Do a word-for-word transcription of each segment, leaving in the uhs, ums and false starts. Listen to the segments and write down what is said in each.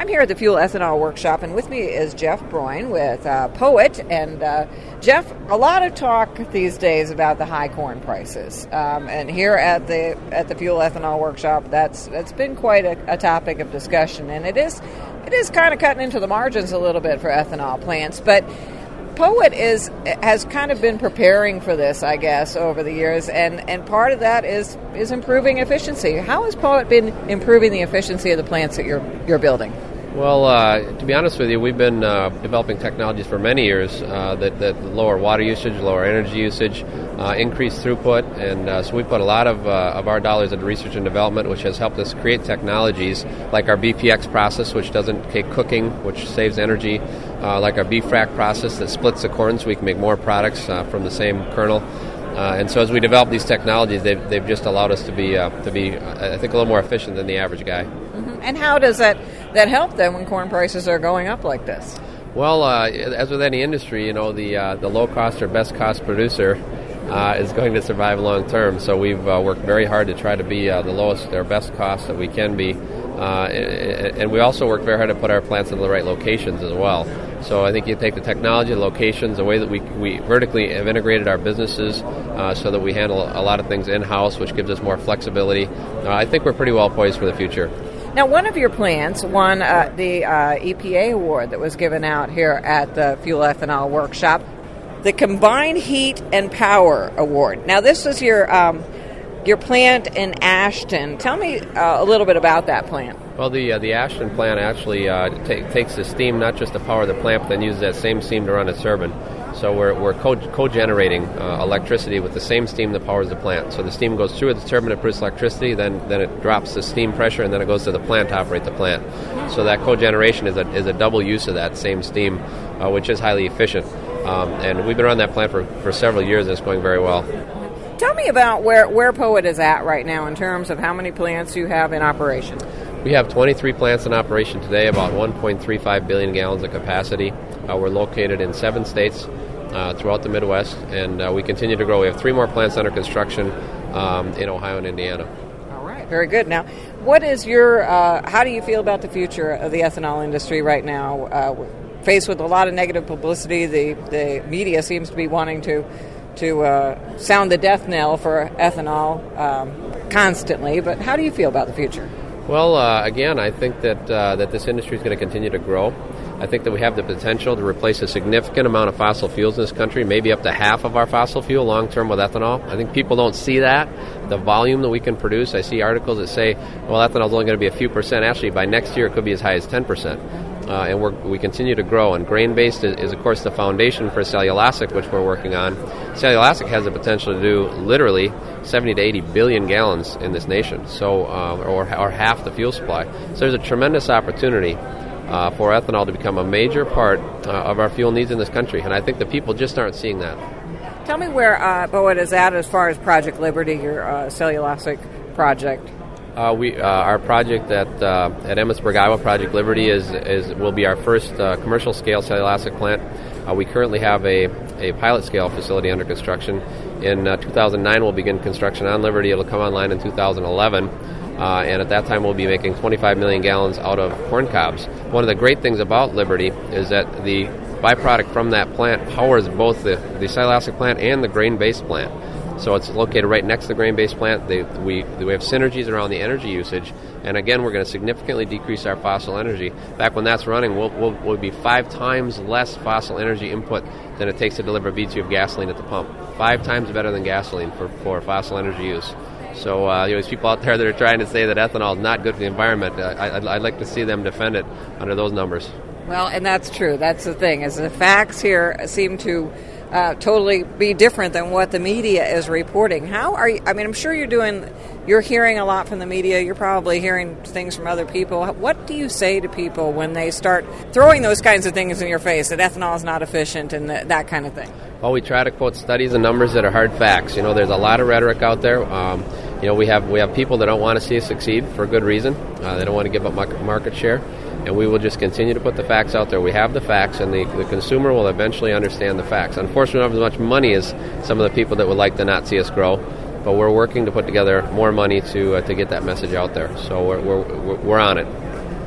I'm here at the Fuel Ethanol Workshop, and with me is Jeff Broin with uh, Poet. And uh, Jeff, a lot of talk these days about the high corn prices, um, and here at the at the Fuel Ethanol Workshop, that's that's been quite a, a topic of discussion, and it is it is kind of cutting into the margins a little bit for ethanol plants, but Poet is has kind of been preparing for this, I guess, over the years, and, and part of that is, is improving efficiency. How has Poet been improving the efficiency of the plants that you're you're building? Well, uh, to be honest with you, we've been uh, developing technologies for many years uh, that, that lower water usage, lower energy usage, uh, increase throughput, and uh, so we put a lot of uh, of our dollars into research and development, which has helped us create technologies like our B P X process, which doesn't take cooking, which saves energy, uh, like our B FRAC process that splits the corn so we can make more products uh, from the same kernel. Uh, and so as we develop these technologies, they've, they've just allowed us to be, uh, to be, I think, a little more efficient than the average guy. Mm-hmm. And how does that, that help then when corn prices are going up like this? Well, uh, as with any industry, you know, the uh, the low cost or best cost producer uh, is going to survive long term. So we've uh, worked very hard to try to be uh, the lowest or best cost that we can be. Uh, and we also work very hard to put our plants in the right locations as well. So I think you take the technology, the locations, the way that we, we vertically have integrated our businesses uh, so that we handle a lot of things in-house, which gives us more flexibility. Uh, I think we're pretty well poised for the future. Now, one of your plants won uh, the uh, E P A award that was given out here at the Fuel Ethanol Workshop, the Combined Heat and Power Award. Now, this is your um, your plant in Ashton. Tell me uh, a little bit about that plant. Well, the uh, the Ashton plant actually uh, t- takes the steam not just to power the plant, but then uses that same steam to run a turbine. So we're we're co- co-generating uh, electricity with the same steam that powers the plant. So the steam goes through the turbine to produce electricity, then then it drops the steam pressure, and then it goes to the plant to operate the plant. So that co-generation is a is a double use of that same steam, uh, which is highly efficient. Um, and we've been running that plant for, for several years, and it's going very well. Tell me about where, where Poet is at right now in terms of how many plants you have in operation. We have twenty-three plants in operation today, about one point three five billion gallons of capacity. Uh, we're located in seven states uh, throughout the Midwest, and uh, we continue to grow. We have three more plants under construction um, in Ohio and Indiana. All right, very good. Now, what is your, uh, how do you feel about the future of the ethanol industry right now? Uh, faced with a lot of negative publicity, the, the media seems to be wanting to to uh, sound the death knell for ethanol um, constantly, but how do you feel about the future? Well, uh, again, I think that uh, that this industry is going to continue to grow. I think that we have the potential to replace a significant amount of fossil fuels in this country, maybe up to half of our fossil fuel long-term with ethanol. I think people don't see that, the volume that we can produce. I see articles that say, well, ethanol is only going to be a few percent. Actually, by next year, it could be as high as ten percent. Uh, and we're, we continue to grow. And grain-based is, is, of course, the foundation for cellulosic, which we're working on. Cellulosic has the potential to do literally seventy to eighty billion gallons in this nation, so uh, or, or half the fuel supply. So there's a tremendous opportunity uh, for ethanol to become a major part uh, of our fuel needs in this country, and I think the people just aren't seeing that. Tell me where uh, Poet is at as far as Project Liberty, your uh, cellulosic project. Uh, we uh, our project at uh, at Emmitsburg, Iowa, Project Liberty is is will be our first uh, commercial scale cellulosic plant. Uh, we currently have a, a pilot scale facility under construction. In uh, two thousand nine, we'll begin construction on Liberty. It'll come online in two thousand eleven, uh, and at that time, we'll be making twenty-five million gallons out of corn cobs. One of the great things about Liberty is that the byproduct from that plant powers both the, the cellulosic plant and the grain-based plant. So it's located right next to the grain-based plant. They, we, we have synergies around the energy usage, and again, we're going to significantly decrease our fossil energy. Back when that's running, we'll, we'll, we'll be five times less fossil energy input than it takes to deliver a B two of gasoline at the pump. Five times better than gasoline for, for fossil energy use. So uh, you know, there's people out there that are trying to say that ethanol is not good for the environment. Uh, I, I'd, I'd like to see them defend it under those numbers. Well, and that's true. That's the thing, is the facts here seem to Uh, totally be different than what the media is reporting. How are you? I mean, I'm sure you're doing, you're hearing a lot from the media. You're probably hearing things from other people. What do you say to people when they start throwing those kinds of things in your face, that ethanol is not efficient and that, that kind of thing? Well, we try to quote studies and numbers that are hard facts. You know, there's a lot of rhetoric out there. Um, you know, we have we have people that don't want to see us succeed for good reason. Uh, they don't want to give up market share. And we will just continue to put the facts out there. We have the facts, and the, the consumer will eventually understand the facts. Unfortunately, we don't have as much money as some of the people that would like to not see us grow, but we're working to put together more money to uh, to get that message out there. So we're we're, we're on it.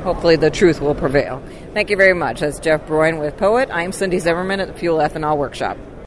hopefully the truth will prevail. Thank you very much. That's Jeff Broin with Poet. I'm Cindy Zimmerman at the Fuel Ethanol Workshop.